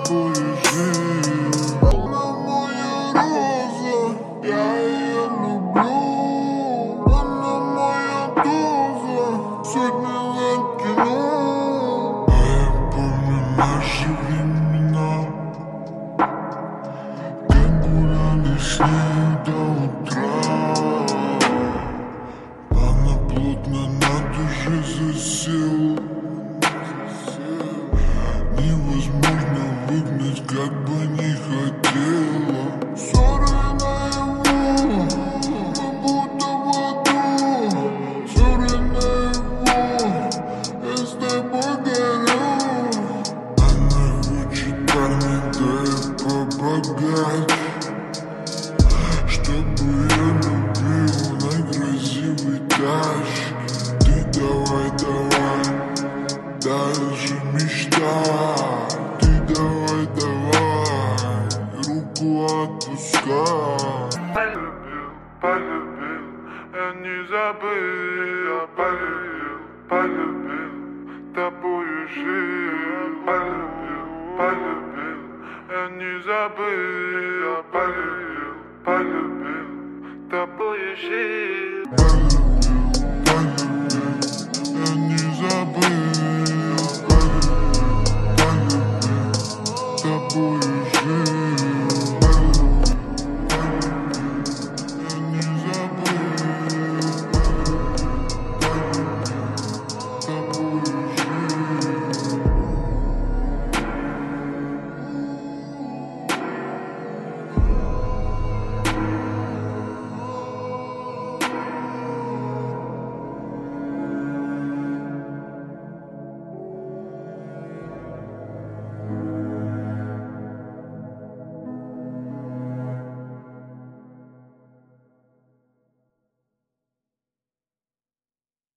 тобою жил. Она моя роза, я ее люблю. Она моя доза, сегодня закину. А я помню наши времена, как гуляли с ней до утра. Она плотно на душе засела. Невозможно выгнать, как бы не хотела. Ссоры наяву, мы будто в аду. Ссоры наяву, я с тобой горю. Она хочет парня, да я побогаче, чтобы я любил на красивый тачке. Ты давай, дальше мечтай. Ты давай, руку отпускай. Полюбил, я не забыл. Я полюбил, тобою жил. Полюбил, я не забыл. Я полюбил, тобою жил.